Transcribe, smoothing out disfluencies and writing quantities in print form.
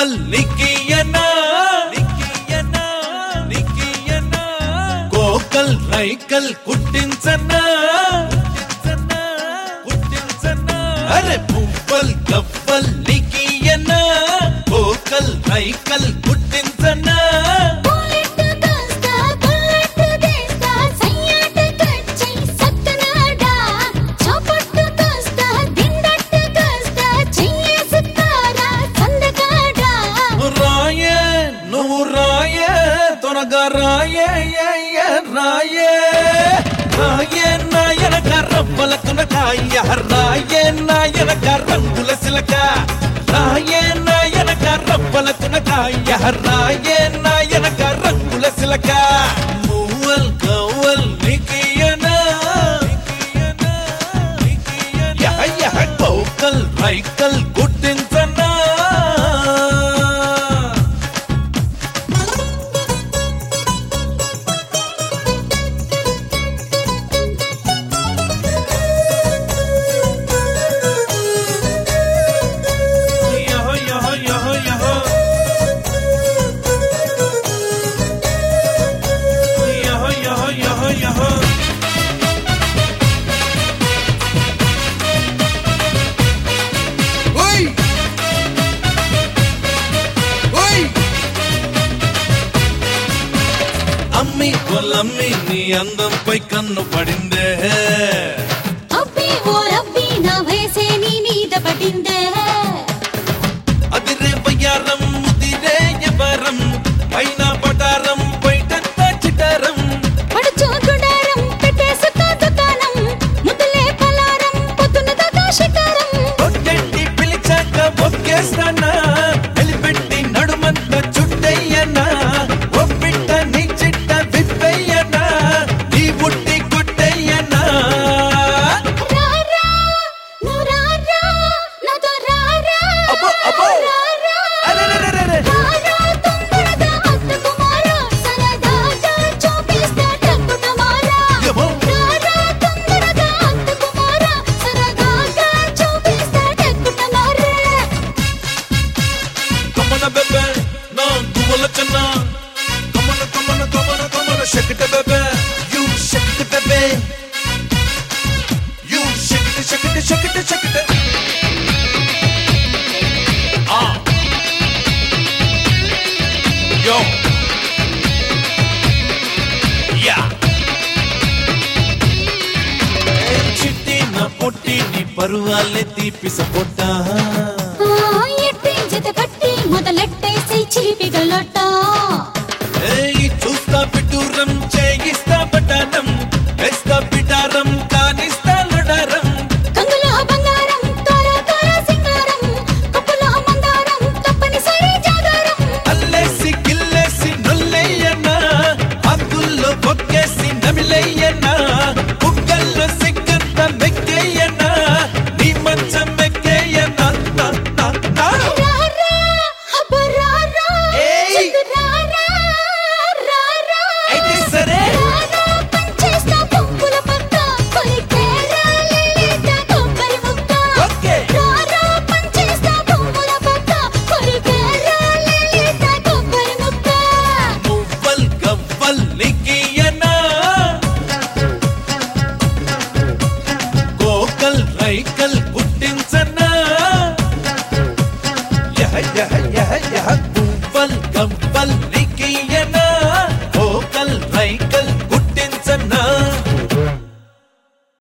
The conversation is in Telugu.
పువ్వల్ నికియనా కోకల్ రైకల్ కుట్టించనా అరే పువ్వల్ గవ్వల్ నికియనా కోకల్ రైకల్ కుట్టించనా రాయే నాయన కర్రవ్వలకున కాయ రాయే నాయన కర్రంగుల సిలక రాయే నాయన కర్రవ్వలకున కాయ రాయే నాయన కర్రంగుల సిలక మువ్వల్ గవ్వల్ నికియనా యహ కోకల్ రైకల్ గుట్టించనా అమ్మి కొలమ్మి నీ అందంపై కన్ను పడిందే అబ్బి ఓ రబ్బి నా వయసే నీ మీద పడిందే అదిరే వయ్యారం ముదిరే యవరం పైన పటారం బయట చిటారం పడుచు గుడారం పెట్టేసుకో దుకాణం ముద్దులే పలారం పొద్దున దాకా షికారం ఒక్కంటి పిలిచాక ఒక్కేస్తానా ఎలిపెట్టి నడుమంత చుట్టయ్యనా ఒప్పిట్ట నీ చిట్ట విప్పయ్యనా నీ బుట్టి కొట్టయ్యనా రారా నువ్వు రారా నాతో రారా అబ్బో అబ్బో రారా అరెరెరెరెరె రారా తొందరగా అత్తకుమారా సరదాగా చూపిస్తా టక్కుటమారా యమో రారా తొందరగా అత్తకుమారా సరదాగా చూపిస్తా టక్కుటమారా కమన బెబె నా గువల కన్నా కమన shake it bebe you shake it bebe you shake it ah yo yeah చిట్టి నా పొట్టి నీ పరువాలే తీపి సపోటా ఎట్టి జత కట్టి మొదలెట్టేసి చిలిపిగలట చూస్తా పిటూరం చేయిస్తా పటానం వేస్తా పిటారం కానిస్తా లడారం కంగులో బంగారం తోర తోర సింగారం కప్పులో మందారం తప్పనిసరి జాగారం అల్లేసి గిల్లేసి నొల్లయ్యనా హక్కుల్లో బొక్కేసి నమిలయ్యనా బుగ్గల్లో సిగ్గంత మెక్కేయనా నీ మంచం మెక్కేయనా రారా హబరారా చంద్రారా రారా అయితే సరే రారా పంచేస్తా పొంగుల పక్క కొరికేరా లేలేత కొబ్బరి ముక్క ఓకే రారా పంచేస్తా పొంగుల పక్క కొరికేరా లేలేత కొబ్బరి ముక్క మువ్వల్ గవ్వల్ నికియనా కోకల్ రైకల్ పుట్టించనా యహ మువ్వల్ గవ్వల్